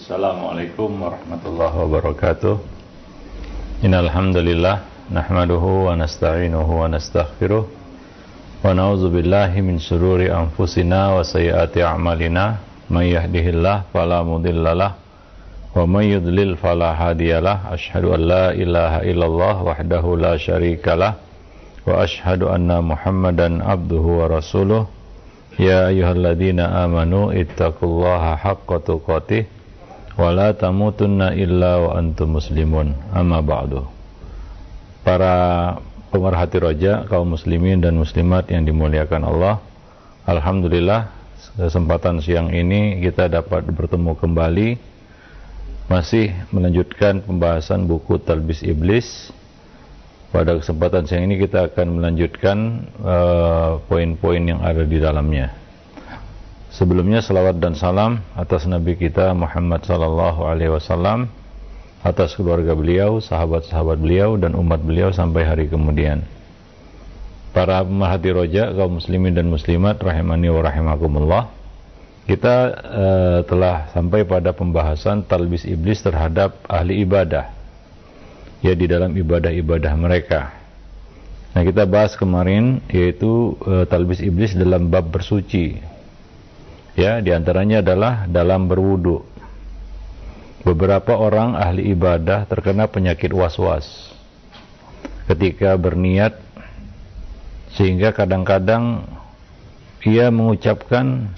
Assalamualaikum warahmatullahi wabarakatuh. Innal hamdalillah nahmaduhu wa nasta'inuhu wa nastaghfiruh wa na'udzu billahi min shururi anfusina wa sayyiati a'malina may yahdihillahu fala mudhillalah wa may yudlil fala hadiyalah. Asyhadu an la ilaha illallah wahdahu la syarikalah wa asyhadu anna Muhammadan abduhu wa rasuluh. Ya ayyuhalladzina amanu ittaqullaha haqqa tuqatih wa la tamutunna illa wa antum muslimun. Amma ba'du. Para pemerhati roja, kaum muslimin dan muslimat yang dimuliakan Allah, alhamdulillah kesempatan siang ini kita dapat bertemu kembali, masih melanjutkan pembahasan buku Talbis Iblis. Pada kesempatan siang ini kita akan melanjutkan poin-poin yang ada di dalamnya. Sebelumnya salawat dan salam atas Nabi kita Muhammad sallallahu alaihi wasallam, atas keluarga beliau, sahabat-sahabat beliau dan umat beliau sampai hari kemudian. Para pemerhati roja, kaum muslimin dan muslimat rahimani wa rahimakumullah, kita telah sampai pada pembahasan talbis iblis terhadap ahli ibadah, ya, di dalam ibadah-ibadah mereka. Nah, kita bahas kemarin yaitu talbis iblis dalam bab bersuci. Ya, diantaranya adalah dalam berwudu. Beberapa orang ahli ibadah terkena penyakit was-was ketika berniat, sehingga kadang-kadang ia mengucapkan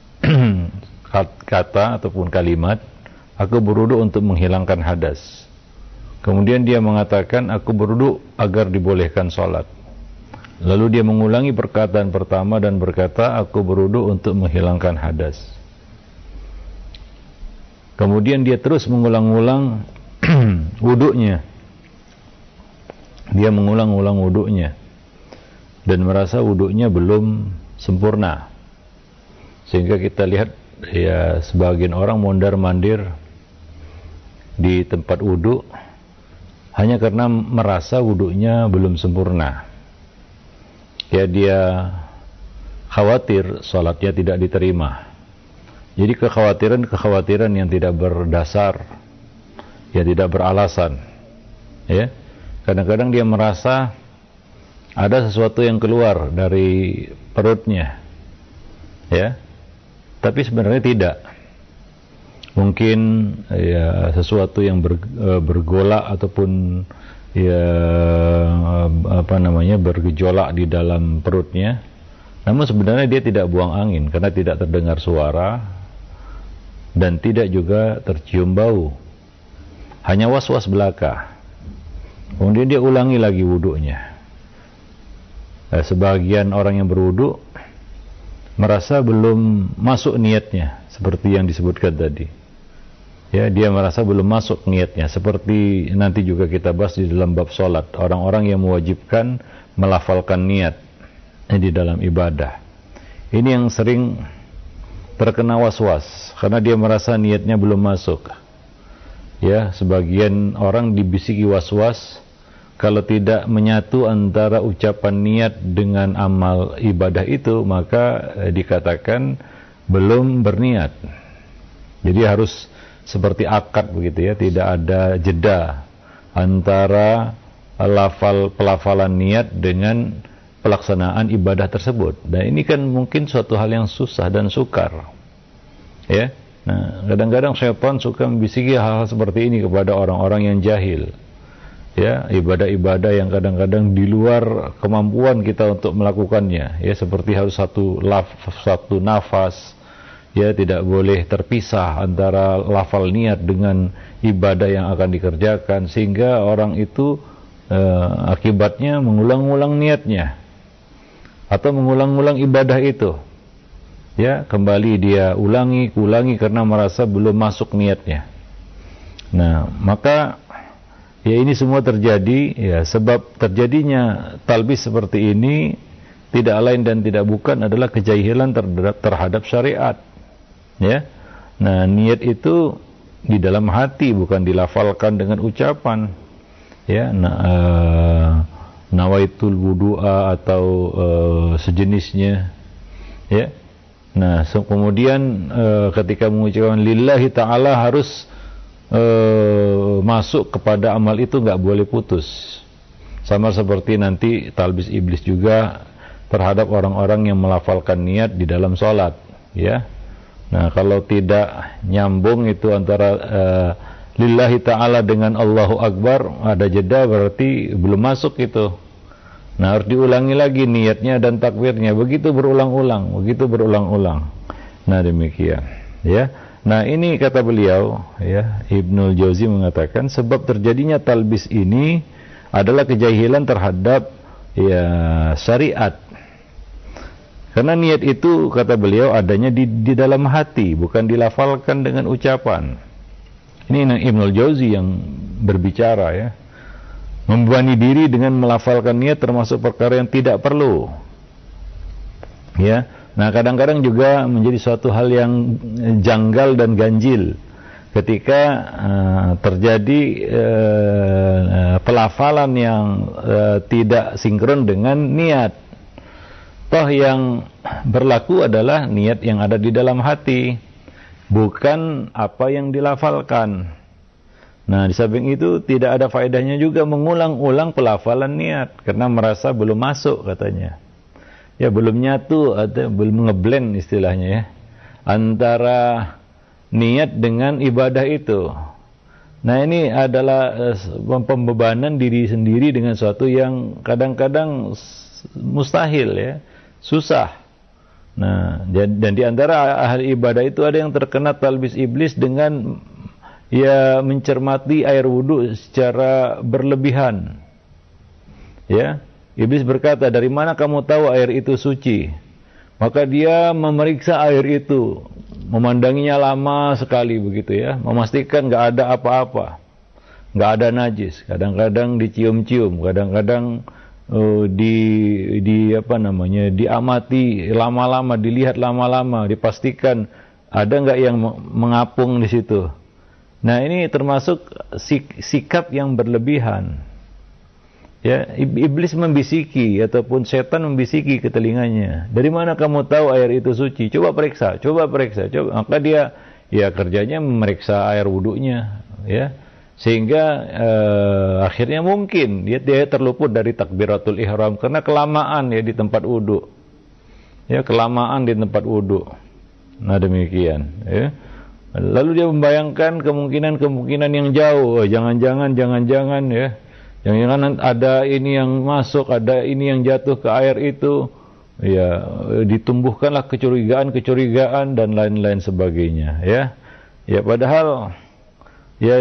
kata ataupun kalimat, aku berwudu untuk menghilangkan hadas. Kemudian dia mengatakan, aku berwudu agar dibolehkan sholat. Lalu dia mengulangi perkataan pertama dan berkata, aku berwudu untuk menghilangkan hadas. Kemudian dia terus mengulang-ulang wudunya. Dia mengulang-ulang wudunya dan merasa wudunya belum sempurna. Sehingga kita lihat, ya, sebagian orang mondar-mandir di tempat wudu hanya karena merasa wudunya belum sempurna. Ya, dia khawatir sholatnya tidak diterima. Jadi kekhawatiran yang tidak berdasar, ya, tidak beralasan. Ya, kadang-kadang dia merasa ada sesuatu yang keluar dari perutnya, ya, tapi sebenarnya tidak. Mungkin, ya, sesuatu yang bergolak ataupun, ya, bergejolak di dalam perutnya, namun sebenarnya dia tidak buang angin karena tidak terdengar suara dan tidak juga tercium bau, hanya was-was belaka. Kemudian dia ulangi lagi wudunya. Sebagian orang yang berwudu merasa belum masuk niatnya, seperti yang disebutkan tadi. Ya, dia merasa belum masuk niatnya, seperti nanti juga kita bahas di dalam bab sholat, orang-orang yang mewajibkan melafalkan niat di dalam ibadah. Ini yang sering terkena was-was karena dia merasa niatnya belum masuk. Ya, sebagian orang dibisiki was-was, kalau tidak menyatu antara ucapan niat dengan amal ibadah itu, maka dikatakan belum berniat. Jadi harus seperti akad begitu, ya, tidak ada jeda antara pelafalan niat dengan pelaksanaan ibadah tersebut. Dan ini kan mungkin suatu hal yang susah dan sukar, ya. Nah, kadang-kadang syaitan suka membisiki hal-hal seperti ini kepada orang-orang yang jahil, ya, ibadah-ibadah yang kadang-kadang di luar kemampuan kita untuk melakukannya, ya, seperti harus satu nafas, ya, tidak boleh terpisah antara lafal niat dengan ibadah yang akan dikerjakan, sehingga orang itu akibatnya mengulang-ulang niatnya atau mengulang-ulang ibadah itu, ya, kembali dia ulangi karena merasa belum masuk niatnya. Nah, maka, ya, ini semua terjadi, ya, sebab terjadinya talbis seperti ini tidak lain dan tidak bukan adalah kejahilan terhadap syariat. Ya, nah, niat itu di dalam hati, bukan dilafalkan dengan ucapan. Ya, nawaitul wudu'a atau sejenisnya. Ya, Nah, kemudian ketika mengucapkan lillahi ta'ala harus masuk kepada amal itu, nggak boleh putus. Sama seperti nanti talbis iblis juga terhadap orang-orang yang melafalkan niat di dalam sholat, ya. Nah, kalau tidak nyambung itu antara lillahi ta'ala dengan Allahu Akbar, ada jeda, berarti belum masuk itu. Nah, harus diulangi lagi niatnya dan takbirnya, begitu berulang-ulang. Nah, demikian, ya. Nah, ini kata beliau, ya, Ibnul Jauzi mengatakan sebab terjadinya talbis ini adalah kejahilan terhadap ya syariat. Karena niat itu, kata beliau, adanya di dalam hati, bukan dilafalkan dengan ucapan. Ini Ibnul Jauzi yang berbicara, ya. Membebani diri dengan melafalkan niat termasuk perkara yang tidak perlu. Ya. Nah, kadang-kadang juga menjadi suatu hal yang janggal dan ganjil ketika terjadi pelafalan yang tidak sinkron dengan niat. Toh yang berlaku adalah niat yang ada di dalam hati, bukan apa yang dilafalkan. Nah, di samping itu tidak ada faedahnya juga mengulang-ulang pelafalan niat karena merasa belum masuk, katanya. Ya, belum nyatu atau belum ngeblend istilahnya, ya, antara niat dengan ibadah itu. Nah, ini adalah pembebanan diri sendiri dengan sesuatu yang kadang-kadang mustahil, ya, susah. Nah, dan di antara ahli ibadah itu ada yang terkena talbis iblis dengan ya mencermati air wudhu secara berlebihan. Ya, iblis berkata, dari mana kamu tahu air itu suci? Maka dia memeriksa air itu, memandanginya lama sekali begitu, ya, memastikan nggak ada apa-apa, nggak ada najis. Kadang-kadang dicium-cium, kadang-kadang diamati lama-lama, dilihat lama-lama, dipastikan ada nggak yang mengapung di situ. Nah, ini termasuk sikap yang berlebihan. Ya, iblis membisiki ataupun setan membisiki ke telinganya. Dari mana kamu tahu air itu suci? Coba periksa. Maka dia ya kerjanya memeriksa air wudunya, ya. Sehingga akhirnya mungkin dia terluput dari takbiratul ihram karena kelamaan, ya, di tempat wudu. Ya, kelamaan di tempat wudu. Nah, demikian, ya. Lalu dia membayangkan kemungkinan yang jauh. Jangan-jangan, ya. Jangan-jangan ada ini yang masuk, ada ini yang jatuh ke air itu. Ya, ditumbuhkanlah kecurigaan dan lain-lain sebagainya, ya. Ya, padahal ya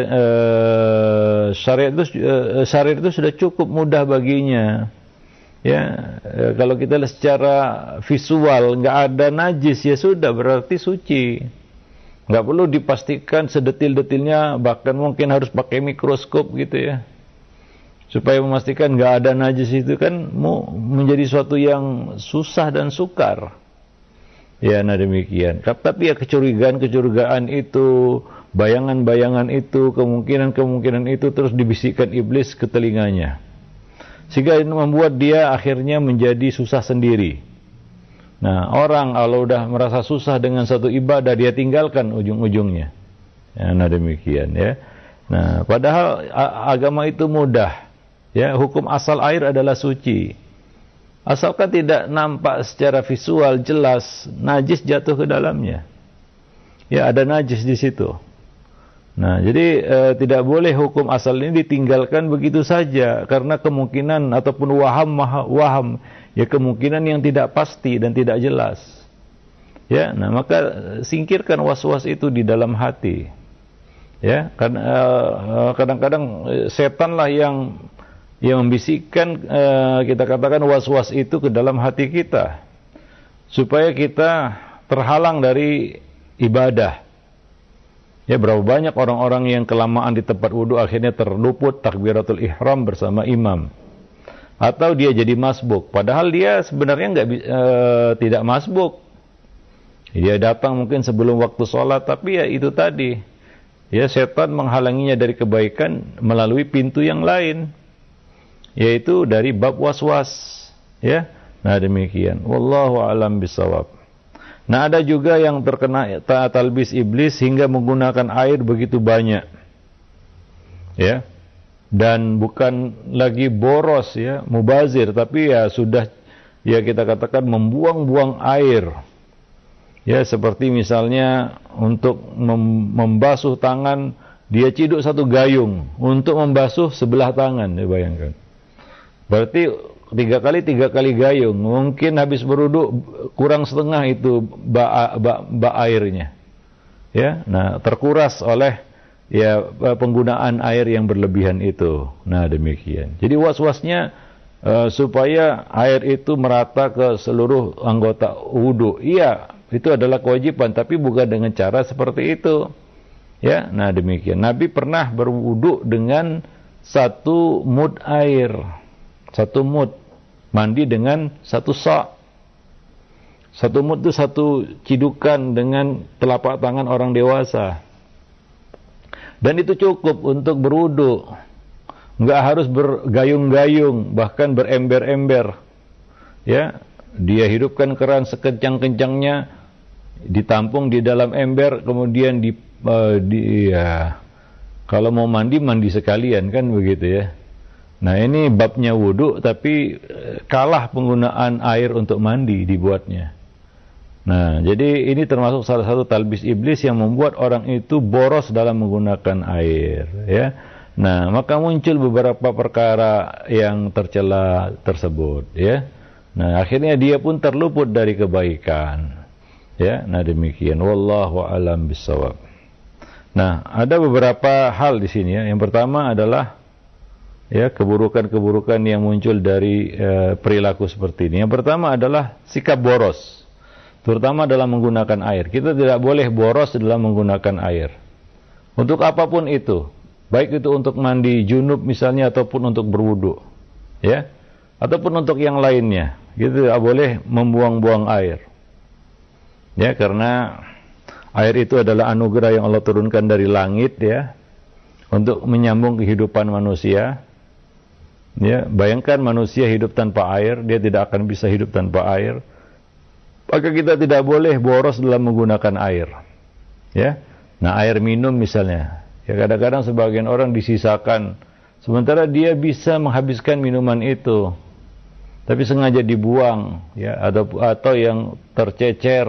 syariat itu sudah cukup mudah baginya. Ya, kalau kita lihat secara visual nggak ada najis, ya sudah, berarti suci. Nggak perlu dipastikan sedetil-detilnya, bahkan mungkin harus pakai mikroskop gitu, ya, supaya memastikan nggak ada najis. Itu kan menjadi suatu yang susah dan sukar. Ya, nah demikian. Tapi ya kecurigaan itu, bayangan-bayangan itu, kemungkinan itu terus dibisikkan iblis ke telinganya. Sehingga ini membuat dia akhirnya menjadi susah sendiri. Nah, orang kalau udah merasa susah dengan satu ibadah, dia tinggalkan ujung-ujungnya. Ya, nah demikian, ya. Nah, padahal agama itu mudah. Ya, hukum asal air adalah suci. Asalkan tidak nampak secara visual jelas najis jatuh ke dalamnya. Ya, ada najis di situ. Nah, jadi tidak boleh hukum asal ini ditinggalkan begitu saja karena kemungkinan ataupun waham, ya, kemungkinan yang tidak pasti dan tidak jelas. Ya, nah maka singkirkan was-was itu di dalam hati. Ya, karena kadang-kadang setanlah yang membisikkan, kita katakan, was-was itu ke dalam hati kita supaya kita terhalang dari ibadah. Ya, berapa banyak orang-orang yang kelamaan di tempat wudu akhirnya terluput takbiratul ihram bersama imam, atau dia jadi masbuk padahal dia sebenarnya tidak masbuk. Dia datang mungkin sebelum waktu sholat, tapi ya itu tadi, ya, setan menghalanginya dari kebaikan melalui pintu yang lain, yaitu dari bab was-was, ya. Nah, demikian, wallahu a'lam bishawab. Nah, ada juga yang terkena talbis iblis hingga menggunakan air begitu banyak. Ya. Dan bukan lagi boros ya, mubazir, tapi ya sudah ya kita katakan membuang-buang air. Ya, seperti misalnya untuk membasuh tangan, dia ciduk satu gayung untuk membasuh sebelah tangan, ya bayangkan. Berarti tiga kali gayung, mungkin habis berwudu kurang setengah itu bak airnya. Ya, nah terkuras oleh ya penggunaan air yang berlebihan itu. Nah, demikian. Jadi was-wasnya supaya air itu merata ke seluruh anggota wudu. Iya, itu adalah kewajiban, tapi bukan dengan cara seperti itu. Ya, nah demikian. Nabi pernah berwudu dengan satu mud air. Satu mud. Mandi dengan satu sa'. Satu mud itu satu cidukan dengan telapak tangan orang dewasa. Dan itu cukup untuk berwudu. Enggak harus bergayung-gayung, bahkan berember-ember. Ya, dia hidupkan keran sekencang-kencangnya, ditampung di dalam ember, kemudian kalau mau mandi sekalian, kan begitu ya. Nah, ini babnya wudu, tapi kalah penggunaan air untuk mandi dibuatnya. Nah, jadi ini termasuk salah satu talbis iblis yang membuat orang itu boros dalam menggunakan air, ya. Nah, maka muncul beberapa perkara yang tercela tersebut, ya. Nah, akhirnya dia pun terluput dari kebaikan, ya. Nah, demikian. Wallahu a'lam bishawab. Nah, ada beberapa hal di sini ya. Yang pertama adalah ya keburukan-keburukan yang muncul dari perilaku seperti ini. Yang pertama adalah sikap boros, terutama dalam menggunakan air. Kita tidak boleh boros dalam menggunakan air. Untuk apapun itu, baik itu untuk mandi junub misalnya ataupun untuk berwudu, ya, ataupun untuk yang lainnya. Kita tidak boleh membuang-buang air. Ya, karena air itu adalah anugerah yang Allah turunkan dari langit ya, untuk menyambung kehidupan manusia. Ya, bayangkan manusia hidup tanpa air, dia tidak akan bisa hidup tanpa air. Maka kita tidak boleh boros dalam menggunakan air. Ya. Nah, air minum misalnya. Ya, kadang-kadang sebagian orang disisakan, sementara dia bisa menghabiskan minuman itu, tapi sengaja dibuang, ya, atau yang tercecer,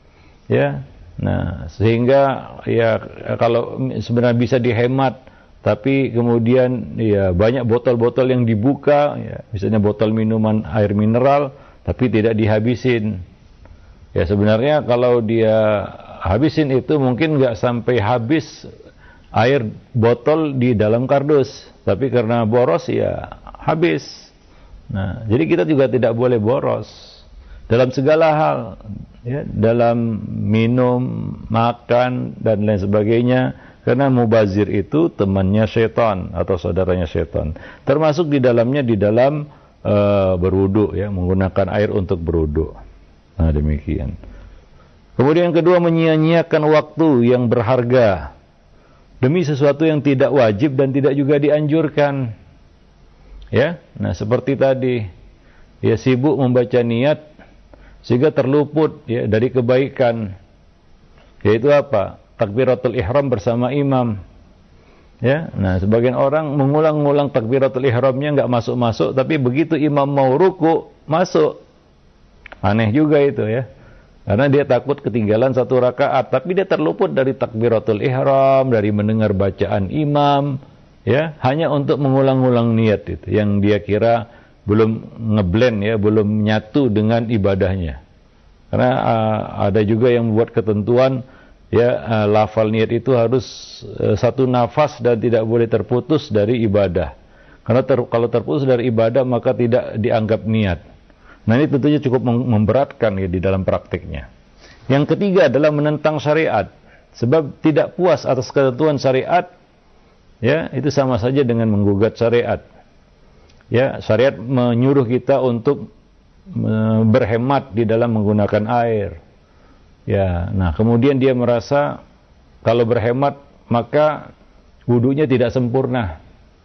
ya. Nah, sehingga ya kalau sebenarnya bisa dihemat, tapi kemudian ya banyak botol-botol yang dibuka, ya, misalnya botol minuman air mineral, tapi tidak dihabisin. Ya, sebenarnya kalau dia habisin itu mungkin nggak sampai habis air botol di dalam kardus, tapi karena boros ya habis. Nah, jadi kita juga tidak boleh boros dalam segala hal, ya, dalam minum, makan dan lain sebagainya, karena mubazir itu temannya setan atau saudaranya setan. Termasuk di dalamnya di dalam berwudu, ya, menggunakan air untuk berwudu. Nah, demikian. Kemudian yang kedua, menyia-nyiakan waktu yang berharga demi sesuatu yang tidak wajib dan tidak juga dianjurkan. Ya, nah seperti tadi, ya sibuk membaca niat sehingga terluput ya dari kebaikan. Yaitu apa? Takbiratul ihram bersama imam. Ya, nah sebagian orang mengulang-ulang takbiratul ihramnya enggak masuk-masuk, tapi begitu imam mau ruku, masuk. Aneh juga itu ya. Karena dia takut ketinggalan satu rakaat, tapi dia terluput dari takbiratul ihram, dari mendengar bacaan imam, ya, hanya untuk mengulang-ulang niat itu yang dia kira belum ngeblend, ya, belum nyatu dengan ibadahnya. Karena ada juga yang membuat ketentuan, ya, lafal niat itu harus satu nafas dan tidak boleh terputus dari ibadah. Karena kalau terputus dari ibadah maka tidak dianggap niat. Nah, ini tentunya cukup memberatkan ya di dalam praktiknya. Yang ketiga adalah menentang syariat. Sebab tidak puas atas ketentuan syariat, ya, itu sama saja dengan menggugat syariat. Ya, syariat menyuruh kita untuk berhemat di dalam menggunakan air. Ya, nah kemudian dia merasa kalau berhemat maka wudunya tidak sempurna.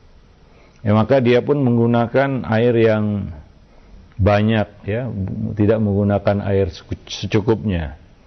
Ya, maka dia pun menggunakan air yang banyak, ya, tidak menggunakan air secukupnya.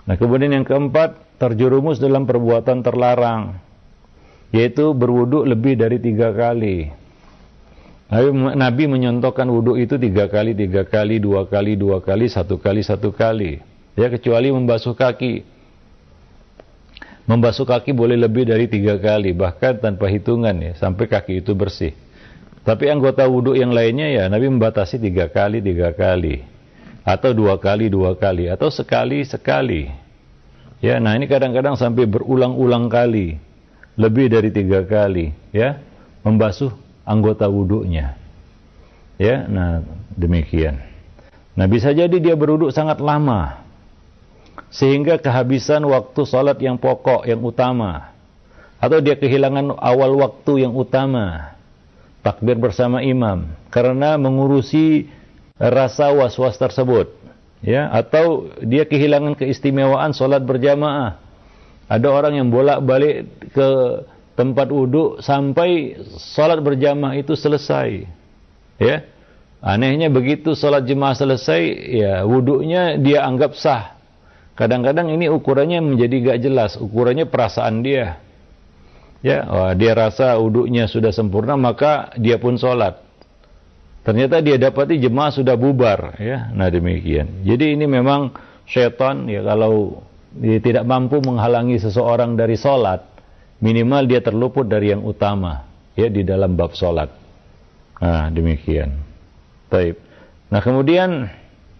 Nah, kemudian yang keempat, terjerumus dalam perbuatan terlarang, yaitu berwudu lebih dari 3 kali. Nabi menyontohkan wudu itu 3 kali, 3 kali, 2 kali, 2 kali, 1 kali, 1 kali. Ya, kecuali membasuh kaki. Membasuh kaki boleh lebih dari 3 kali, bahkan tanpa hitungan ya, sampai kaki itu bersih. Tapi anggota wudu yang lainnya ya, Nabi membatasi 3 kali, 3 kali. Atau 2 kali, 2 kali. Atau sekali, sekali. Ya, nah ini kadang-kadang sampai berulang-ulang kali. Lebih dari 3 kali. Ya, membasuh anggota wudunya. Ya, nah demikian. Nah bisa jadi dia berwudu sangat lama, sehingga kehabisan waktu salat yang pokok, yang utama. Atau dia kehilangan awal waktu yang utama, takbir bersama imam, karena mengurusi rasa was-was tersebut. Ya, atau dia kehilangan keistimewaan salat berjamaah. Ada orang yang bolak-balik ke tempat wudu sampai salat berjamaah itu selesai. Ya. Anehnya begitu salat jemaah selesai, ya wudunya dia anggap sah. Kadang-kadang ini ukurannya menjadi gak jelas, ukurannya perasaan dia. Ya, dia rasa wudunya sudah sempurna, maka dia pun salat. Ternyata dia dapati jemaah sudah bubar, ya. Nah, demikian. Jadi ini memang syaitan ya, kalau dia tidak mampu menghalangi seseorang dari salat, minimal dia terluput dari yang utama ya di dalam bab salat. Nah, demikian. Baik. Nah, kemudian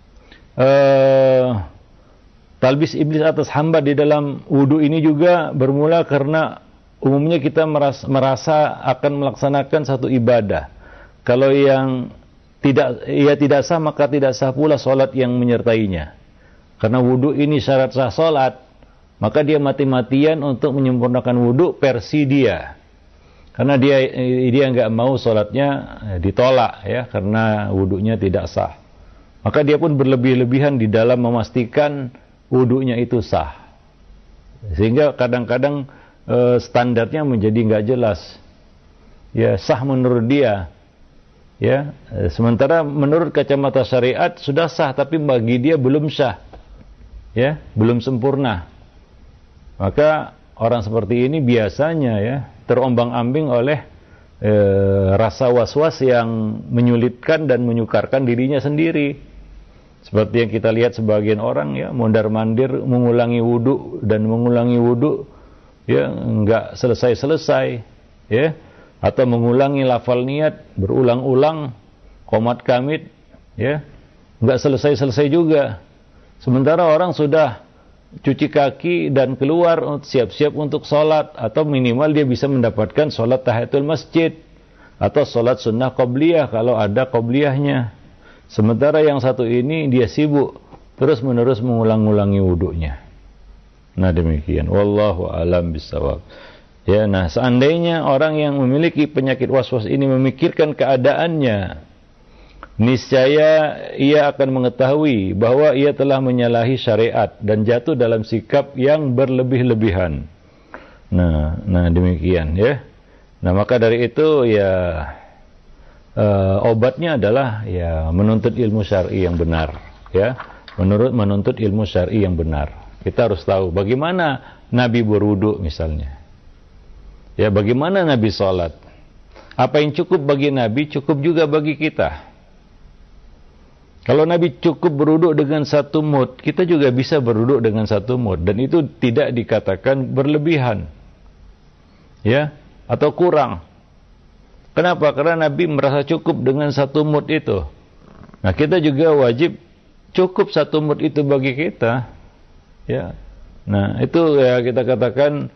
talbis iblis atas hamba di dalam wudu ini juga bermula karena umumnya kita merasa akan melaksanakan satu ibadah. Kalau yang tidak sah, maka tidak sah pula salat yang menyertainya. Karena wudu ini syarat sah salat, maka dia mati-matian untuk menyempurnakan wudu versi dia. Karena dia nggak mau salatnya ditolak ya, karena wudunya tidak sah. Maka dia pun berlebih-lebihan di dalam memastikan wudunya itu sah. Sehingga kadang-kadang standarnya menjadi nggak jelas. Ya, sah menurut dia. Ya, sementara menurut kacamata syariat sudah sah, tapi bagi dia belum sah. Ya, belum sempurna. Maka orang seperti ini biasanya ya terombang-ambing oleh rasa was-was yang menyulitkan dan menyukarkan dirinya sendiri. Seperti yang kita lihat sebagian orang ya, mondar-mandir mengulangi wudu dan mengulangi wudu ya enggak selesai-selesai ya, atau mengulangi lafal niat berulang-ulang, qomat kamit ya, enggak selesai-selesai juga. Sementara orang sudah cuci kaki dan keluar siap-siap untuk sholat, atau minimal dia bisa mendapatkan sholat tahiyatul masjid atau sholat sunnah qobliyah kalau ada qobliyahnya. Sementara yang satu ini dia sibuk terus-menerus mengulang-ulangi wudunya. Nah, demikian. Wallahu a'lam bishawab. Ya, nah seandainya orang yang memiliki penyakit was-was ini memikirkan keadaannya, niscaya ia akan mengetahui bahwa ia telah menyalahi syariat dan jatuh dalam sikap yang berlebih-lebihan. Nah demikian ya. Nah, maka dari itu ya obatnya adalah ya menuntut ilmu syar'i yang benar ya. Menuntut ilmu syar'i yang benar. Kita harus tahu bagaimana Nabi berwudu misalnya. Ya, bagaimana Nabi salat. Apa yang cukup bagi Nabi cukup juga bagi kita. Kalau Nabi cukup berwudu dengan 1 mud, kita juga bisa berwudu dengan 1 mud, dan itu tidak dikatakan berlebihan. Ya, atau kurang. Kenapa? Karena Nabi merasa cukup dengan 1 mud itu. Nah, kita juga wajib cukup 1 mud itu bagi kita. Ya. Nah, itu ya kita katakan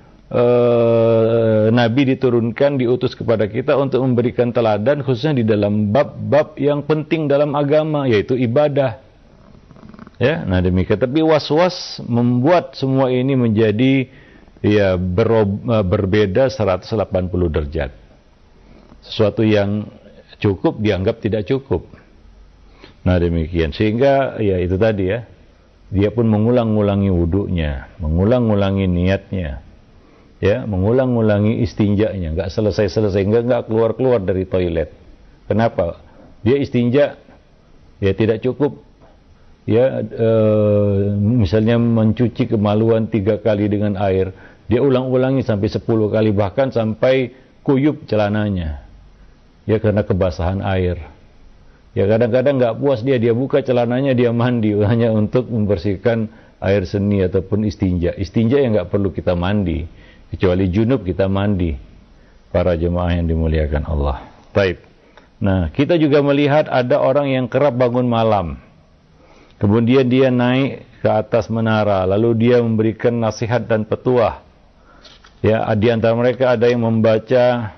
Nabi diturunkan, diutus kepada kita untuk memberikan teladan, khususnya di dalam bab-bab yang penting dalam agama, yaitu ibadah. Ya, nah demikian. Tapi was-was membuat semua ini menjadi ya berbeda 180 derajat. Sesuatu yang cukup dianggap tidak cukup. Nah, demikian. Sehingga ya itu tadi ya, dia pun mengulang-ulangi wudunya, mengulang-ulangi niatnya. Ya, mengulang-ulangi istinjanya, enggak selesai-selesai, enggak keluar-keluar dari toilet. Kenapa? Dia istinja ya tidak cukup ya misalnya mencuci kemaluan 3 kali dengan air, dia ulang-ulangi sampai 10 kali, bahkan sampai kuyup celananya, ya karena kebasahan air. Ya kadang-kadang nggak puas dia buka celananya, dia mandi hanya untuk membersihkan air seni ataupun istinja. Istinja yang nggak perlu kita mandi, kecuali junub kita mandi. Para jemaah yang dimuliakan Allah. Baik. Nah, kita juga melihat ada orang yang kerap bangun malam. Kemudian dia naik ke atas menara, lalu dia memberikan nasihat dan petuah. Ya, di antara mereka ada yang membaca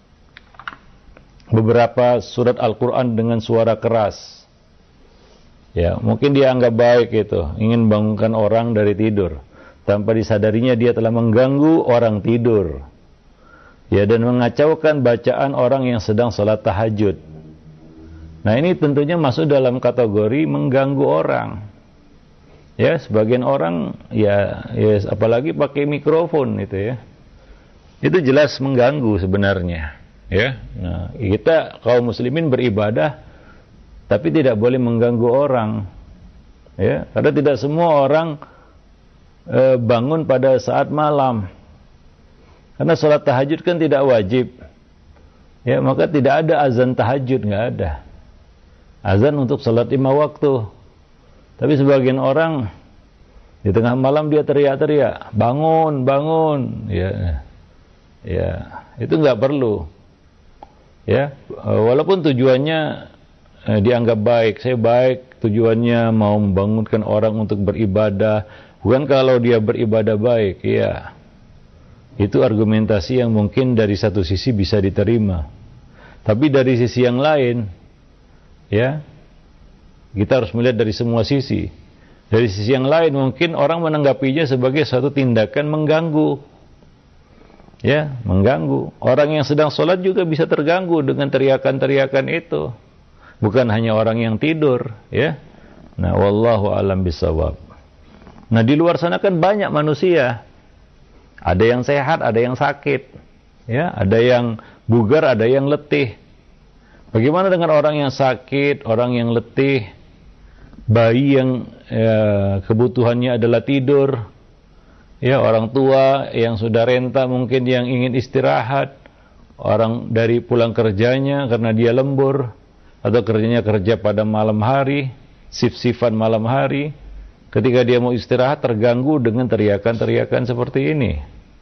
beberapa surat Al-Quran dengan suara keras. Ya, mungkin dia anggap baik itu, ingin bangunkan orang dari tidur. Tanpa disadarinya dia telah mengganggu orang tidur. Ya, dan mengacaukan bacaan orang yang sedang salat tahajud. Nah, ini tentunya masuk dalam kategori mengganggu orang. Ya, sebagian orang ya apalagi pakai mikrofon itu ya. Itu jelas mengganggu sebenarnya, ya. Nah, kita kaum muslimin beribadah tapi tidak boleh mengganggu orang. Ya, karena tidak semua orang bangun pada saat malam. Karena salat tahajud kan tidak wajib. Ya, maka tidak ada azan tahajud, nggak ada. Azan untuk salat 5 waktu. Tapi sebagian orang di tengah malam dia teriak-teriak, bangun, bangun. Ya, itu nggak perlu. Ya, walaupun tujuannya dianggap baik, saya baik, tujuannya mau membangunkan orang untuk beribadah. Bukan kalau dia beribadah baik, ya. Itu argumentasi yang mungkin dari satu sisi bisa diterima. Tapi dari sisi yang lain, ya, kita harus melihat dari semua sisi. Dari sisi yang lain mungkin orang menanggapinya sebagai suatu tindakan mengganggu. Ya, mengganggu. Orang yang sedang sholat juga bisa terganggu dengan teriakan-teriakan itu. Bukan hanya orang yang tidur, ya. Nah, wallahu alam bisawab. Nah, di luar sana kan banyak manusia. Ada yang sehat, ada yang sakit. Ya, ada yang bugar, ada yang letih. Bagaimana dengan orang yang sakit, orang yang letih, bayi yang kebutuhannya adalah tidur, ya, orang tua yang sudah renta mungkin yang ingin istirahat, orang dari pulang kerjanya karena dia lembur, atau kerjanya kerja pada malam hari, shift-shiftan malam hari, ketika dia mau istirahat terganggu dengan teriakan-teriakan seperti ini.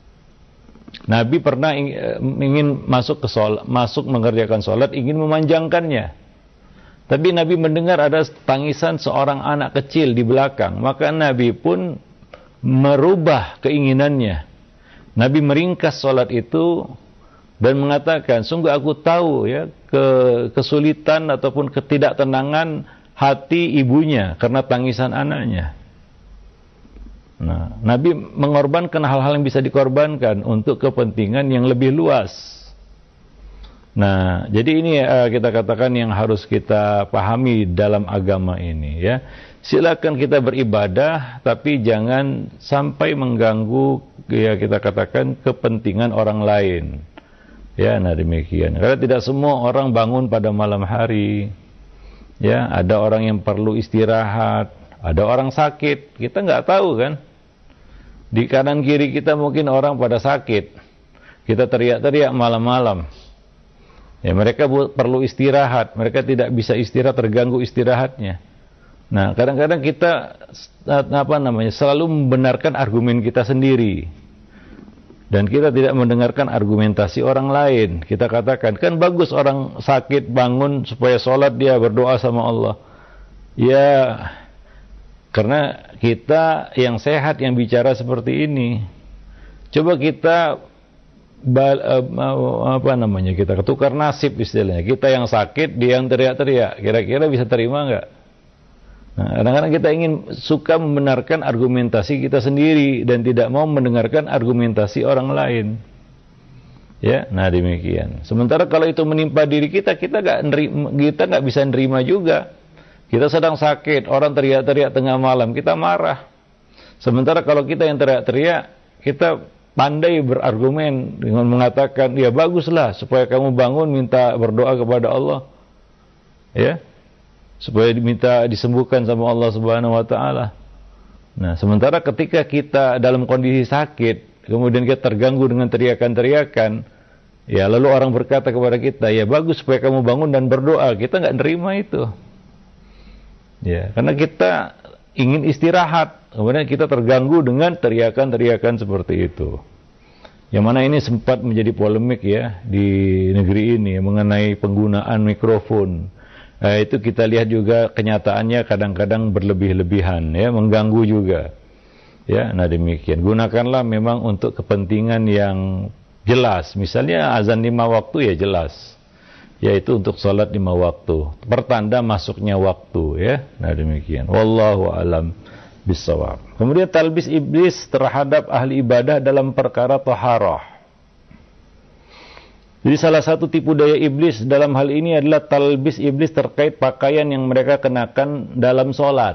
Nabi pernah ingin masuk mengerjakan sholat, ingin memanjangkannya. Tapi Nabi mendengar ada tangisan seorang anak kecil di belakang, maka Nabi pun merubah keinginannya. Nabi meringkas sholat itu dan mengatakan, sungguh aku tahu ya kesulitan ataupun ketidaktenangan hati ibunya karena tangisan anaknya. Nah, Nabi mengorbankan hal-hal yang bisa dikorbankan untuk kepentingan yang lebih luas. Nah, jadi ini kita katakan yang harus kita pahami dalam agama ini, ya. Silakan kita beribadah, tapi jangan sampai mengganggu, ya kita katakan kepentingan orang lain. Ya, nah demikian. Karena tidak semua orang bangun pada malam hari. Ya, ada orang yang perlu istirahat, ada orang sakit. Kita nggak tahu kan. Di kanan kiri kita mungkin orang pada sakit. Kita teriak-teriak malam-malam. Ya, mereka perlu istirahat. Mereka tidak bisa istirahat, terganggu istirahatnya. Nah, kadang-kadang kita selalu membenarkan argumen kita sendiri. Dan kita tidak mendengarkan argumentasi orang lain. Kita katakan, kan bagus orang sakit bangun supaya sholat, dia berdoa sama Allah. Ya, karena kita yang sehat yang bicara seperti ini. Coba kita kita tukar nasib istilahnya. Kita yang sakit, dia yang teriak-teriak. Kira-kira bisa terima nggak? Nah, kadang-kadang kita suka membenarkan argumentasi kita sendiri dan tidak mau mendengarkan argumentasi orang lain. Ya, nah demikian. Sementara kalau itu menimpa diri kita nggak bisa nerima juga. Kita sedang sakit, orang teriak-teriak tengah malam, kita marah. Sementara kalau kita yang teriak-teriak, kita pandai berargumen dengan mengatakan, ya baguslah supaya kamu bangun minta berdoa kepada Allah. Ya. supaya diminta disembuhkan sama Allah Subhanahu wa taala. Nah, sementara ketika kita dalam kondisi sakit, kemudian kita terganggu dengan teriakan-teriakan, ya lalu orang berkata kepada kita, ya bagus supaya kamu bangun dan berdoa, kita nggak nerima itu. Ya, karena kita ingin istirahat, kemudian kita terganggu dengan teriakan-teriakan seperti itu. Yang mana ini sempat menjadi polemik ya di negeri ini mengenai penggunaan mikrofon. Itu kita lihat juga kenyataannya kadang-kadang berlebih-lebihan ya, mengganggu juga. Ya, nah demikian. Gunakanlah memang untuk kepentingan yang jelas. Misalnya azan 5 waktu ya jelas. Yaitu untuk salat 5 waktu. Pertanda masuknya waktu ya. Nah demikian. Wallahu alam bissawab. Kemudian talbis iblis terhadap ahli ibadah dalam perkara taharah. Jadi salah satu tipu daya iblis dalam hal ini adalah talbis iblis terkait pakaian yang mereka kenakan dalam sholat.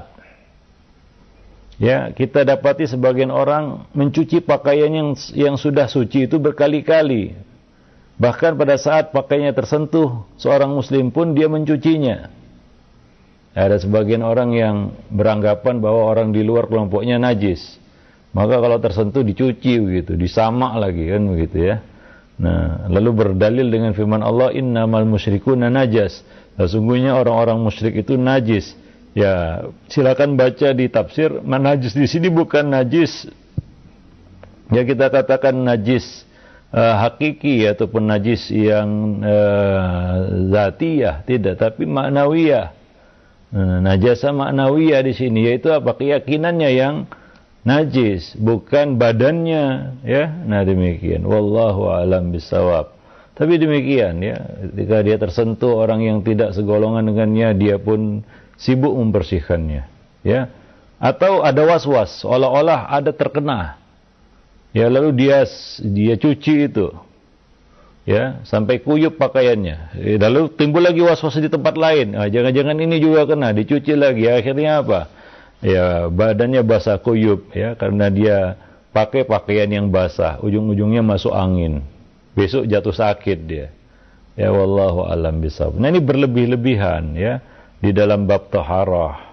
Ya, kita dapati sebagian orang mencuci pakaian yang sudah suci itu berkali-kali. Bahkan pada saat pakaiannya tersentuh seorang muslim pun dia mencucinya. Ada sebagian orang yang beranggapan bahwa orang di luar kelompoknya najis. Maka kalau tersentuh dicuci begitu, disamak lagi kan begitu ya. Nah, lalu berdalil dengan firman Allah, innamal musyrikuna najas. Sesungguhnya orang-orang musyrik itu najis. Ya, silakan baca di tafsir, najis di sini bukan najis. Ya kita katakan najis hakiki ataupun najis yang zatiyah, tidak, tapi maknawiyah. Najasa maknawiyah di sini yaitu apa? Keyakinannya yang najis, bukan badannya ya. Nah demikian, wallahu alam bisawab. Tapi demikian ya, ketika dia tersentuh orang yang tidak segolongan dengannya, dia pun sibuk membersihkannya ya. Atau ada was-was seolah-olah ada terkena ya, lalu dia cuci itu ya sampai kuyup pakaiannya, lalu timbul lagi was-was di tempat lain, jangan-jangan ini juga kena, dicuci lagi, akhirnya apa? Ya badannya basah kuyup ya karena dia pakai pakaian yang basah, ujung-ujungnya masuk angin, besok jatuh sakit dia. Ya wallahu alam bisawab. Nah ini berlebih-lebihan ya di dalam bab taharah.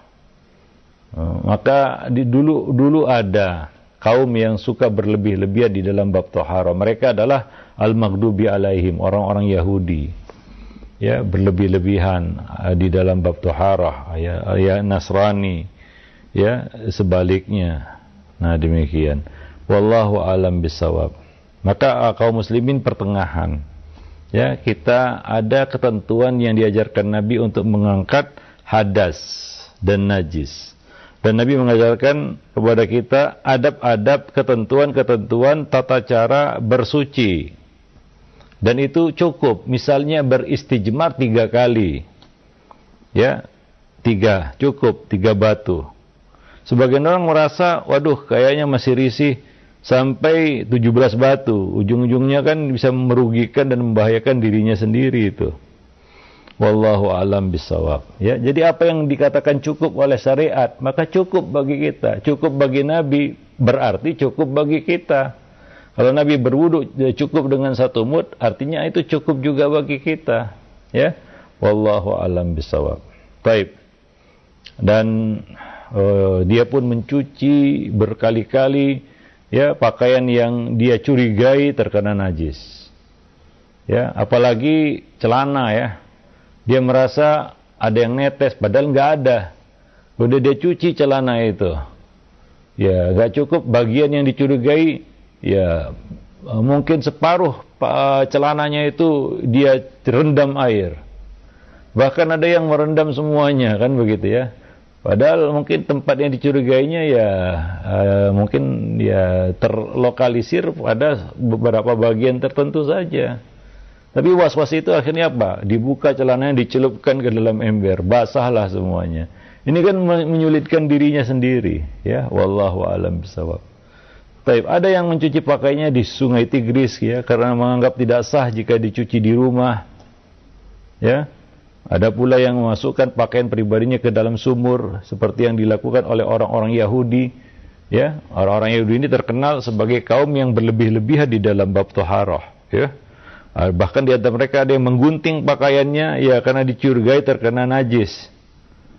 Maka dulu ada kaum yang suka berlebih-lebihan di dalam bab taharah. Mereka adalah al-maghdubi alaihim, orang-orang Yahudi. Ya berlebih-lebihan di dalam bab taharah. Ya Nasrani. Ya sebaliknya. Nah demikian. Wallahu alam bisawab. Maka kaum muslimin pertengahan. Ya, kita ada ketentuan yang diajarkan Nabi untuk mengangkat hadas dan najis. Dan Nabi mengajarkan kepada kita adab-adab, ketentuan-ketentuan tata cara bersuci. Dan itu cukup. Misalnya beristijmar 3 kali. Ya, 3 cukup, 3 batu. Sebagian orang merasa, waduh kayaknya masih risih sampai 17 batu. Ujung-ujungnya kan bisa merugikan dan membahayakan dirinya sendiri itu. Wallahu alam bisawab. Ya, jadi apa yang dikatakan cukup oleh syariat, maka cukup bagi kita. Cukup bagi Nabi, berarti cukup bagi kita. Kalau Nabi berwudu cukup dengan 1 mud, artinya itu cukup juga bagi kita. Ya, wallahu alam bisawab. Baik. Dan dia pun mencuci berkali-kali ya pakaian yang dia curigai terkena najis. Ya, apalagi celana ya. Dia merasa ada yang netes padahal nggak ada. Udah dia cuci celana itu. Ya, nggak cukup bagian yang dicurigai, ya mungkin separuh celananya itu dia rendam air. Bahkan ada yang merendam semuanya kan begitu ya. Padahal mungkin tempat yang dicurigainya ya mungkin ya terlokalisir pada beberapa bagian tertentu saja. Tapi was-was itu akhirnya apa? Dibuka celananya, dicelupkan ke dalam ember, basahlah semuanya. Ini kan menyulitkan dirinya sendiri, ya. Wallahu a'lam bishawab. Baik, ada yang mencuci pakaiannya di Sungai Tigris ya karena menganggap tidak sah jika dicuci di rumah. Ya. Ada pula yang memasukkan pakaian pribadinya ke dalam sumur seperti yang dilakukan oleh orang-orang Yahudi. Ya, orang-orang Yahudi ini terkenal sebagai kaum yang berlebih-lebihan di dalam bab taharah, ya. Bahkan di antara mereka ada yang menggunting pakaiannya ya karena dicurigai terkena najis.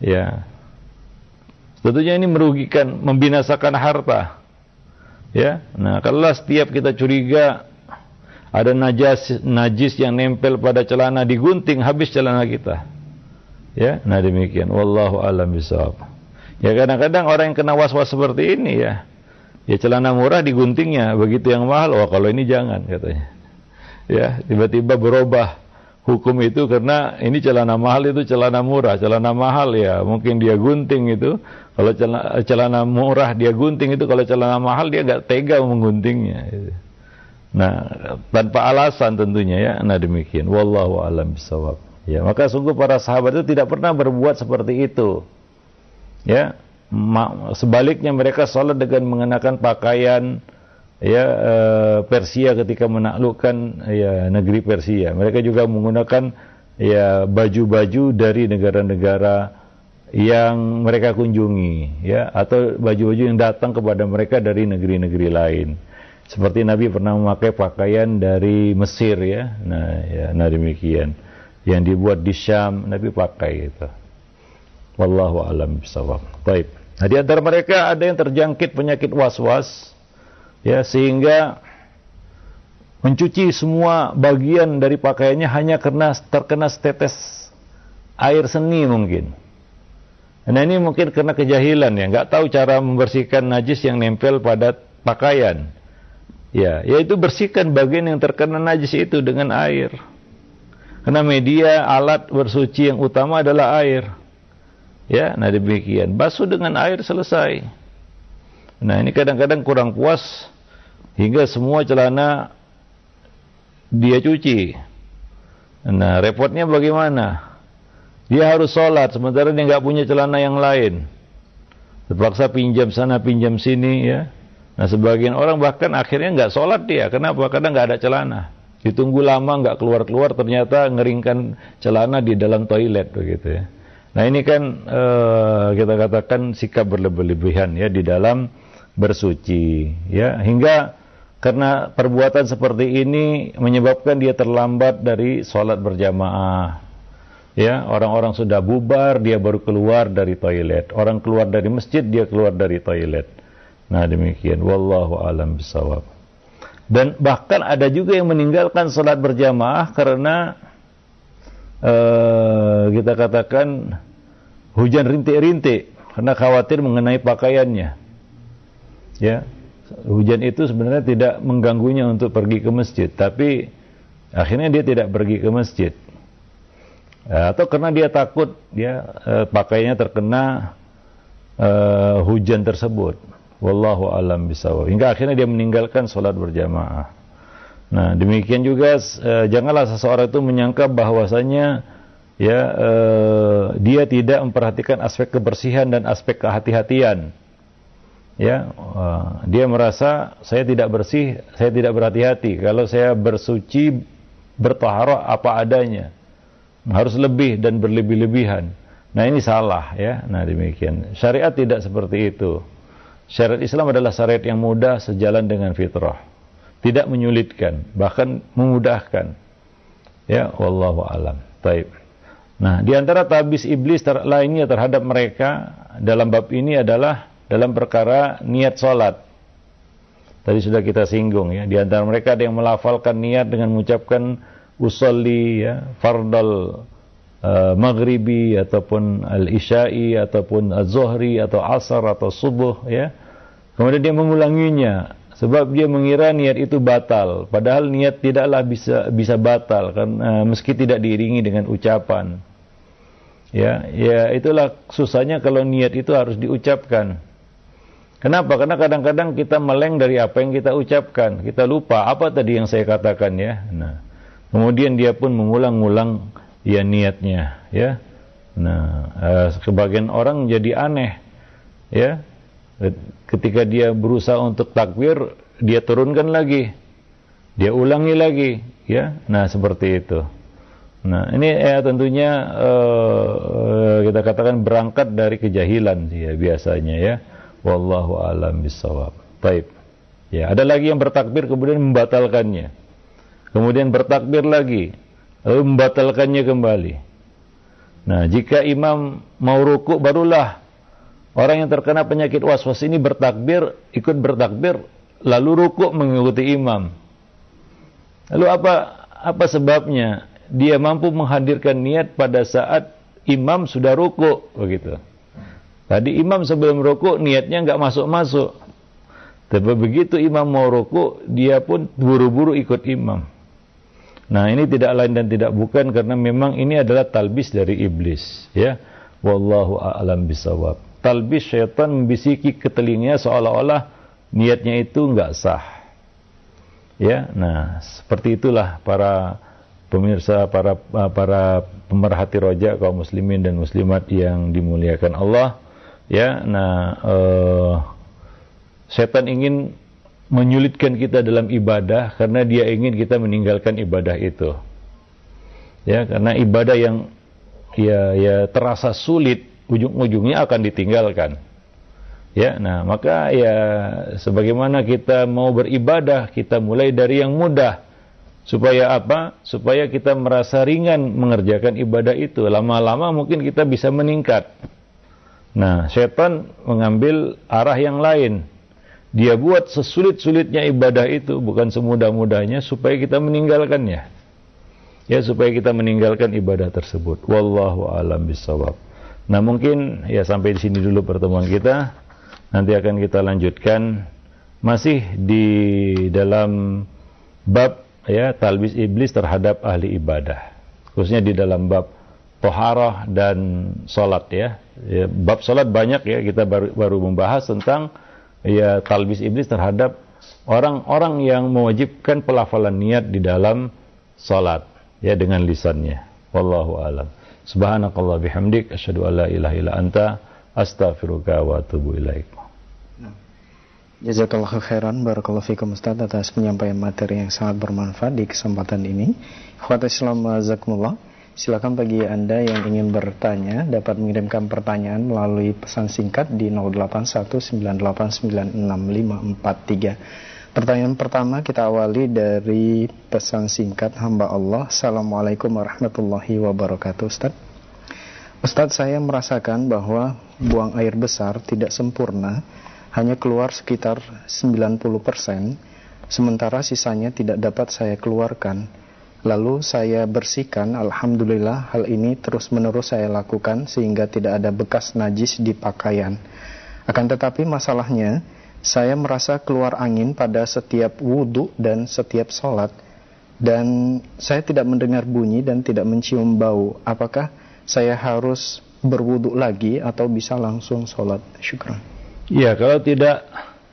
Ya. Tentunya ini merugikan, membinasakan harta. Ya. Nah, kalau setiap kita curiga ada najis yang nempel pada celana, digunting, habis celana kita. Ya, nah demikian. Wallahu a'lam bishawab. Ya, kadang-kadang orang yang kena was-was seperti ini ya celana murah diguntingnya, begitu yang mahal, wah kalau ini jangan katanya. Ya, tiba-tiba berubah hukum itu karena ini celana mahal, itu celana murah. Celana mahal ya mungkin dia gunting itu, kalau celana murah dia gunting itu, kalau celana mahal dia nggak tega mengguntingnya. Nah, tanpa alasan tentunya ya. Nah demikian. Wallahu a'lam bishawab. Ya, maka sungguh para sahabat itu tidak pernah berbuat seperti itu. Ya, sebaliknya mereka salat dengan mengenakan pakaian ya Persia ketika menaklukkan ya negeri Persia. Mereka juga menggunakan ya baju-baju dari negara-negara yang mereka kunjungi ya, atau baju-baju yang datang kepada mereka dari negeri-negeri lain. Seperti Nabi pernah memakai pakaian dari Mesir ya. Nah demikian. Yang dibuat di Syam, Nabi pakai itu. Wallahu a'lam bishawab. Baik. Nah, di antara mereka ada yang terjangkit penyakit was-was ya, sehingga mencuci semua bagian dari pakaiannya hanya karena terkena setetes air seni mungkin. Nah, ini mungkin karena kejahilan ya, nggak tahu cara membersihkan najis yang nempel pada pakaian. Ya, yaitu bersihkan bagian yang terkena najis itu dengan air. Karena media alat bersuci yang utama adalah air. Ya, nah demikian. Basuh dengan air selesai. Nah, ini kadang-kadang kurang puas hingga semua celana dia cuci. Nah, repotnya bagaimana? Dia harus sholat sementara dia nggak punya celana yang lain. Terpaksa pinjam sana, pinjam sini ya. Nah, sebagian orang bahkan akhirnya nggak sholat dia. Kenapa? Karena nggak ada celana. Ditunggu lama nggak keluar-keluar, ternyata ngeringkan celana di dalam toilet begitu ya. Nah, ini kan kita katakan sikap berlebihan ya di dalam bersuci ya, hingga karena perbuatan seperti ini menyebabkan dia terlambat dari sholat berjamaah. Ya, orang-orang sudah bubar, dia baru keluar dari toilet. Orang keluar dari masjid, dia keluar dari toilet. Nah, demikian. Wallahu a'lam bishawab. Dan bahkan ada juga yang meninggalkan sholat berjamaah karena kita katakan hujan rintik-rintik, karena khawatir mengenai pakaiannya. Ya, hujan itu sebenarnya tidak mengganggunya untuk pergi ke masjid, tapi akhirnya dia tidak pergi ke masjid. Atau karena dia takut ya pakaiannya terkena hujan tersebut. Wallahu a'lam bishawab. Hingga akhirnya dia meninggalkan sholat berjamaah. Nah, demikian juga janganlah seseorang itu menyangka bahwasanya ya dia tidak memperhatikan aspek kebersihan dan aspek kehati-hatian. Ya, dia merasa saya tidak bersih, saya tidak berhati-hati. Kalau saya bersuci, bertaharah apa adanya, harus lebih dan berlebih-lebihan. Nah, ini salah ya. Nah, demikian. Syariat tidak seperti itu. Syariat Islam adalah syariat yang mudah sejalan dengan fitrah. Tidak menyulitkan, bahkan memudahkan. Ya, wallahu a'lam. Baik. Nah, di antara tabis iblis lainnya terhadap mereka dalam bab ini adalah dalam perkara niat salat. Tadi sudah kita singgung ya. Di antara mereka ada yang melafalkan niat dengan mengucapkan usolli ya, fardal maghribi ataupun al-isya'i ataupun az-zuhri atau asar atau subuh ya. Kemudian dia mengulanginya sebab dia mengira niat itu batal, padahal niat tidaklah bisa batal karena meski tidak diiringi dengan ucapan. Ya, itulah susahnya kalau niat itu harus diucapkan. Kenapa? Karena kadang-kadang kita meleng dari apa yang kita ucapkan, kita lupa apa tadi yang saya katakan ya. Nah, kemudian dia pun mengulang-ulang ya niatnya ya. Nah, sebagian orang jadi aneh ya, ketika dia berusaha untuk takbir dia turunkan lagi, dia ulangi lagi ya. Nah, seperti itu. Nah, ini tentunya kita katakan berangkat dari kejahilan ya biasanya ya. Wallahu a'lam bishawab. Baik. Ya, ada lagi yang bertakbir kemudian membatalkannya, kemudian bertakbir lagi lalu membatalkannya kembali. Nah, jika imam mau ruku, barulah orang yang terkena penyakit waswas ini bertakbir, ikut bertakbir, lalu ruku mengikuti imam. Lalu apa sebabnya? Dia mampu menghadirkan niat pada saat imam sudah ruku, begitu. Tadi imam sebelum ruku niatnya nggak masuk-masuk. Tapi begitu imam mau ruku, dia pun buru-buru ikut imam. Nah, ini tidak lain dan tidak bukan karena memang ini adalah talbis dari iblis, ya. Wallahu a'lam bishawab. Talbis, syaitan membisiki ke telinganya seolah-olah niatnya itu enggak sah. Ya, nah seperti itulah para pemirsa, para pemerhati roja kaum muslimin dan muslimat yang dimuliakan Allah. Ya, nah syaitan ingin menyulitkan kita dalam ibadah karena dia ingin kita meninggalkan ibadah itu. Ya, karena ibadah yang ya terasa sulit, ujung-ujungnya akan ditinggalkan. Ya, nah maka ya sebagaimana kita mau beribadah, kita mulai dari yang mudah. Supaya apa? Supaya kita merasa ringan mengerjakan ibadah itu. Lama-lama mungkin kita bisa meningkat. Nah, syaitan mengambil arah yang lain. Dia buat sesulit-sulitnya ibadah itu, bukan semudah-mudahnya, supaya kita meninggalkannya. Ya, supaya kita meninggalkan ibadah tersebut. Wallahu a'lam bishawab. Nah, mungkin ya sampai di sini dulu pertemuan kita. Nanti akan kita lanjutkan masih di dalam bab ya talbis iblis terhadap ahli ibadah. Khususnya di dalam bab toharah dan salat ya. Bab salat banyak ya, kita baru membahas tentang ya talbis iblis terhadap orang-orang yang mewajibkan pelafalan niat di dalam salat ya dengan lisannya. Wallahu a'lam. Subhanakallah bihamdik asyhadu an la ilaha illa anta astaghfiruka wa atubu ilaik. Jazakallahu khairan, barakallahu fikum Ustaz atas penyampaian materi yang sangat bermanfaat di kesempatan ini. Ikhwatul Islam jazakumullah. Silakan bagi Anda yang ingin bertanya dapat mengirimkan pertanyaan melalui pesan singkat di 0819896543. Pertanyaan pertama kita awali dari pesan singkat hamba Allah. Assalamualaikum warahmatullahi wabarakatuh. Ustaz, saya merasakan bahwa buang air besar tidak sempurna, hanya keluar sekitar 90%, sementara sisanya tidak dapat saya keluarkan. Lalu saya bersihkan, alhamdulillah hal ini terus-menerus saya lakukan sehingga tidak ada bekas najis di pakaian. Akan tetapi masalahnya, saya merasa keluar angin pada setiap wudhu dan setiap sholat, dan saya tidak mendengar bunyi dan tidak mencium bau. Apakah saya harus berwudhu lagi atau bisa langsung sholat? Syukran. Ya, kalau tidak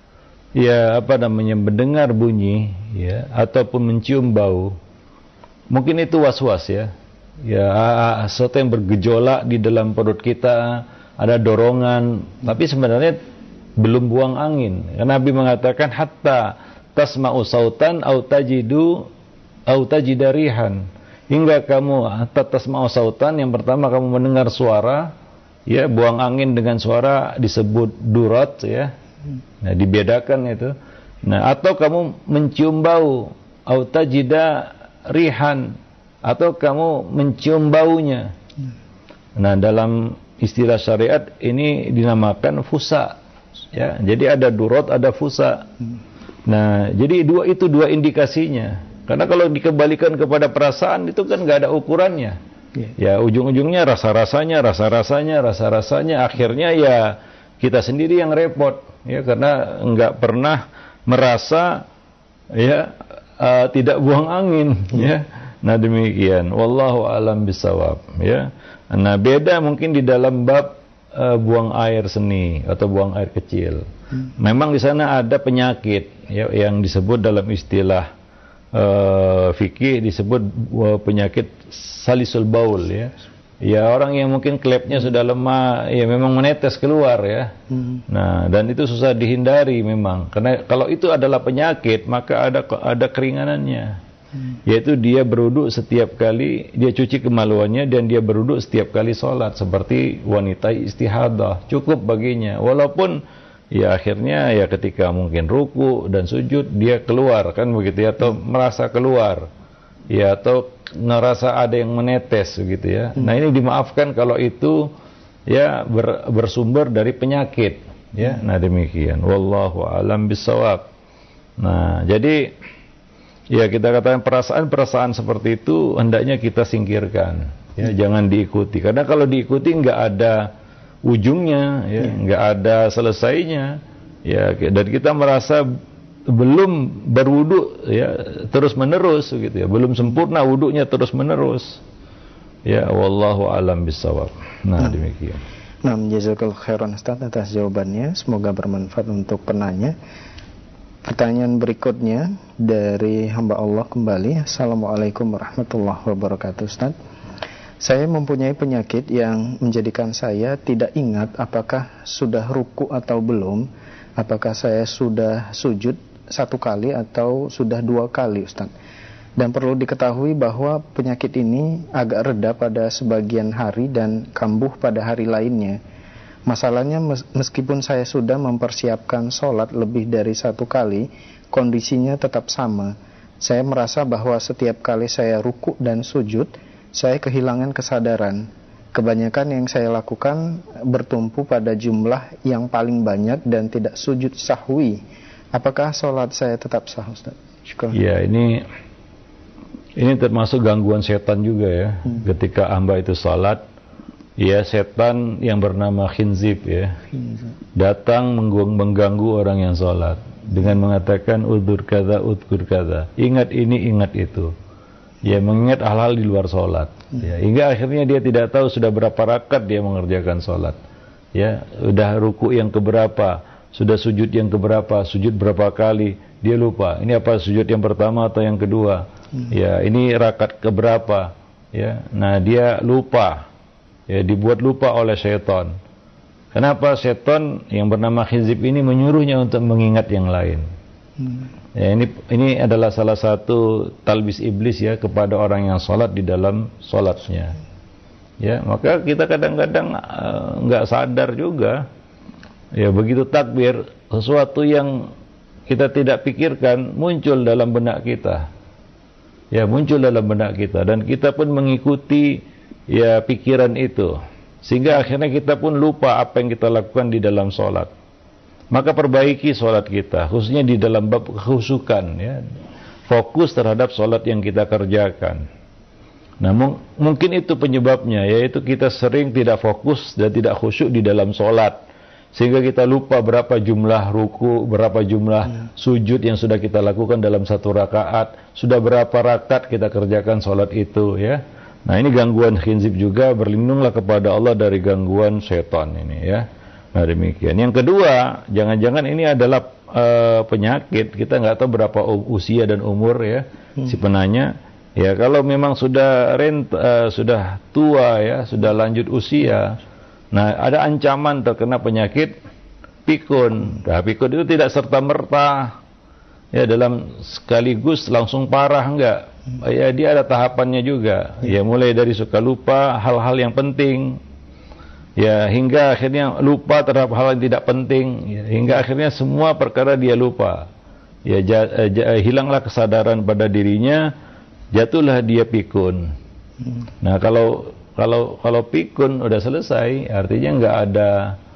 mendengar bunyi ya ataupun mencium bau, mungkin itu was-was ya. Ya, sesuatu yang bergejolak di dalam perut kita, ada dorongan, tapi sebenarnya belum buang angin. Karena Nabi mengatakan hatta tasma'u sautan au tajidarihan. Hingga kamu hatta tasma'u sautan, yang pertama kamu mendengar suara, ya, buang angin dengan suara disebut durat ya. Nah, dibedakan itu. Nah, atau kamu mencium bau, au tajidarihan, atau kamu mencium baunya. Nah, dalam istilah syariat ini dinamakan fusa. Ya, jadi ada durat, ada fusa. Nah, jadi dua indikasinya. Karena kalau dikembalikan kepada perasaan itu kan nggak ada ukurannya. Ya, ujung-ujungnya rasa-rasanya, akhirnya ya kita sendiri yang repot. Ya, karena nggak pernah merasa ya tidak buang angin. Ya. Nah, demikian. Wallahu a'lam bishawab. Ya. Nah, beda mungkin di dalam bab buang air seni atau buang air kecil. Memang di sana ada penyakit ya, yang disebut dalam istilah fikih disebut penyakit salisul baul ya. Ya, orang yang mungkin klepnya sudah lemah ya memang menetes keluar ya. Nah, dan itu susah dihindari memang. Karena kalau itu adalah penyakit, maka ada keringanannya. Yaitu dia berwudu setiap kali dia cuci kemaluannya dan dia berwudu setiap kali sholat seperti wanita istihadah, cukup baginya. Walaupun ya akhirnya ya ketika mungkin ruku dan sujud dia keluar kan begitu ya, atau merasa keluar. ya, atau ngerasa ada yang menetes gitu ya. Nah, ini dimaafkan kalau itu ya bersumber dari penyakit ya. Nah, demikian. Wallahu a'lam bishawab. Nah, jadi ya kita katakan perasaan-perasaan seperti itu hendaknya kita singkirkan ya, jangan diikuti. Karena kalau diikuti nggak ada ujungnya ya, nggak ada selesainya ya, dan kita merasa belum berwudu ya terus menerus gitu ya, belum sempurna wudunya terus menerus ya. Wallahu alam bisawab. Nah, demikian. Nah, jazakallahu khairan Ustaz atas jawabannya, semoga bermanfaat untuk penanya. Pertanyaan berikutnya dari hamba Allah kembali. Assalamualaikum warahmatullahi wabarakatuh. Ustaz, saya mempunyai penyakit yang menjadikan saya tidak ingat apakah sudah ruku atau belum, apakah saya sudah sujud 1 kali atau sudah 2 kali, Ustaz. Dan perlu diketahui bahwa penyakit ini agak reda pada sebagian hari dan kambuh pada hari lainnya. Masalahnya meskipun saya sudah mempersiapkan sholat lebih dari 1 kali, kondisinya tetap sama. Saya merasa bahwa setiap kali saya ruku dan sujud, saya kehilangan kesadaran. Kebanyakan yang saya lakukan bertumpu pada jumlah yang paling banyak dan tidak sujud sahwi. Apakah sholat saya tetap sah, Ustaz? Syukur. Ya, ini termasuk gangguan setan juga ya. Ketika hamba itu sholat, ya setan yang bernama khinzib ya, datang mengganggu orang yang sholat dengan mengatakan udzkur kada, ingat ini, ingat itu. Ya, mengingat hal-hal di luar sholat ya, hingga akhirnya dia tidak tahu sudah berapa rakaat dia mengerjakan sholat ya, sudah ruku yang keberapa, sudah sujud yang keberapa, sujud berapa kali, dia lupa. Ini apa, sujud yang pertama atau yang kedua? Ya, ini rakaat keberapa? Ya, nah dia lupa. Ya, dibuat lupa oleh setan. Kenapa? Setan yang bernama khizib ini menyuruhnya untuk mengingat yang lain. Ya, ini adalah salah satu talbis iblis ya kepada orang yang sholat di dalam sholatnya. Ya, maka kita kadang-kadang nggak sadar juga. Ya, begitu takbir, sesuatu yang kita tidak pikirkan muncul dalam benak kita. Ya, muncul dalam benak kita dan kita pun mengikuti ya pikiran itu. Sehingga akhirnya kita pun lupa apa yang kita lakukan di dalam sholat. Maka perbaiki sholat kita, khususnya di dalam bab kekhusyukan ya. Fokus terhadap sholat yang kita kerjakan. Nah, mungkin itu penyebabnya, yaitu kita sering tidak fokus dan tidak khusyuk di dalam sholat, sehingga kita lupa berapa jumlah ruku, berapa jumlah sujud yang sudah kita lakukan dalam 1 rakaat, sudah berapa rakaat kita kerjakan sholat itu ya. Nah, ini gangguan khinzib juga, berlindunglah kepada Allah dari gangguan setan ini ya. Nah, demikian. Yang kedua, jangan-jangan ini adalah penyakit, kita nggak tahu berapa usia dan umur ya si penanya. Ya, kalau memang sudah sudah tua ya, sudah lanjut usia, nah ada ancaman terkena penyakit pikun. Nah, pikun itu tidak serta-merta ya dalam sekaligus langsung parah, enggak. Ya, dia ada tahapannya juga. Ya, mulai dari suka lupa hal-hal yang penting. Ya, hingga akhirnya lupa terhadap hal yang tidak penting, ya, hingga akhirnya semua perkara dia lupa. Ya, hilanglah kesadaran pada dirinya, jatuhlah dia pikun. Nah, kalau pikun udah selesai, artinya nggak ada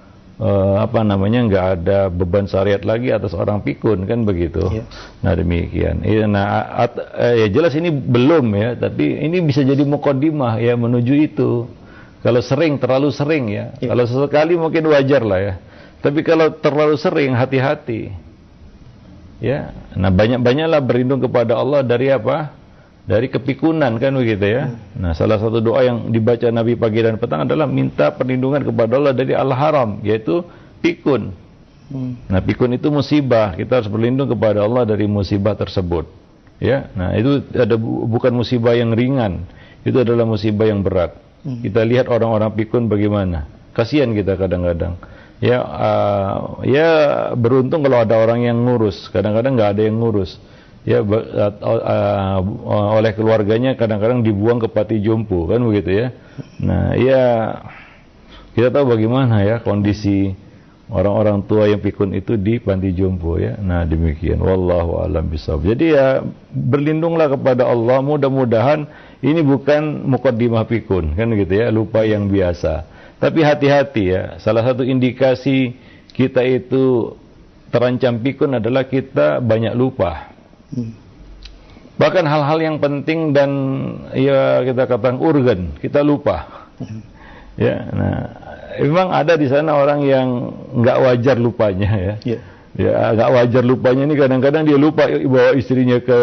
nggak ada beban syariat lagi atas orang pikun, kan begitu. Yeah. Nah, demikian. Ya jelas ini belum ya, tapi ini bisa jadi muqaddimah ya menuju itu. Kalau sering, terlalu sering ya. Yeah. Kalau sesekali mungkin wajar lah ya. Tapi kalau terlalu sering, hati-hati. Ya. Nah, banyak-banyaklah berlindung kepada Allah dari apa? Dari kepikunan, kan begitu ya. Nah, salah satu doa yang dibaca Nabi pagi dan petang adalah minta perlindungan kepada Allah dari al-haram, yaitu pikun. Nah, pikun itu musibah. Kita harus berlindung kepada Allah dari musibah tersebut. Ya. Nah, itu bukan musibah yang ringan. Itu adalah musibah yang berat. Kita lihat orang-orang pikun bagaimana. Kasihan kita kadang-kadang. Ya, beruntung kalau ada orang yang ngurus. Kadang-kadang nggak ada yang ngurus. Ya, oleh keluarganya kadang-kadang dibuang ke panti jompo, kan begitu ya. Nah, ya kita tahu bagaimana ya kondisi orang-orang tua yang pikun itu di panti jompo ya. Nah, demikian. Wallahu a'lam bishawab. Jadi ya berlindunglah kepada Allah. Mudah-mudahan ini bukan mukaddimah pikun kan gitu ya, lupa yang biasa. Tapi hati-hati ya. Salah satu indikasi kita itu terancam pikun adalah kita banyak lupa. Bahkan hal-hal yang penting dan ya kita katakan urgen, kita lupa. Ya, nah memang ada di sana orang yang nggak wajar lupanya ya. Ya nggak wajar lupanya ini kadang-kadang dia lupa bawa istrinya ke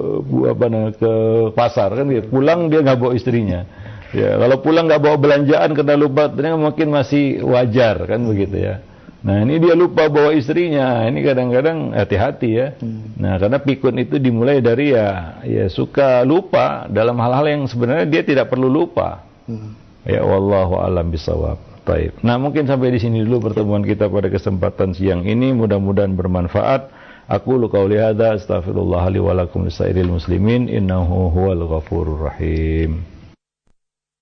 pasar kan dia pulang dia nggak bawa istrinya. Ya kalau pulang nggak bawa belanjaan karena lupa ternyata mungkin masih wajar kan begitu ya. Nah ini dia lupa bawa istrinya, ini kadang-kadang hati-hati ya. Nah karena pikun itu dimulai dari ya suka lupa dalam hal-hal yang sebenarnya dia tidak perlu lupa. Ya wallahu a'lam bishawab. Baik. Nah mungkin sampai di sini dulu pertemuan kita pada kesempatan siang ini, mudah-mudahan bermanfaat. Aku qauli hadza astaghfirullah li wa lakum lisairil muslimin innahu huwal ghafurur rahim.